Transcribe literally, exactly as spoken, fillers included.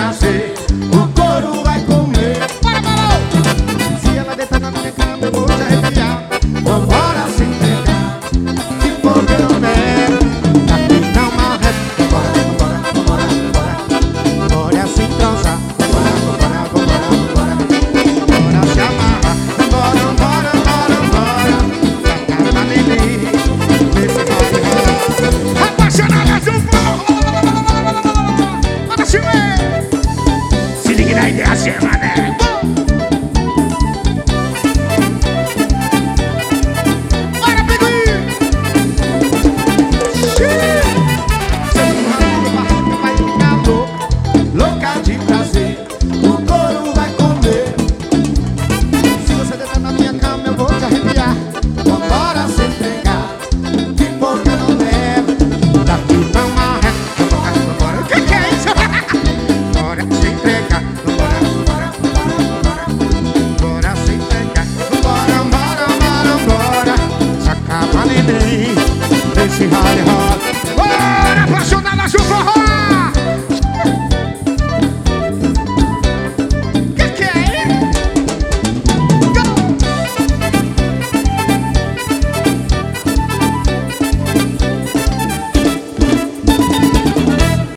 nascer, o couro vai comer. Se ela deitar na minha cama eu vou te arrepiar. Vambora se entregar, se for que eu nego, daqui não morre. Vambora, vambora, vambora, vambora. Bora se entrosar. Vambora, vambora, vambora, vambora. Bora se amarrar. Vambora, vambora, vambora, vambora. Pra casa neném, nesse vai rolar. Apaixonadas do forró. Bora se ver. Se liga na ideia, chama, né?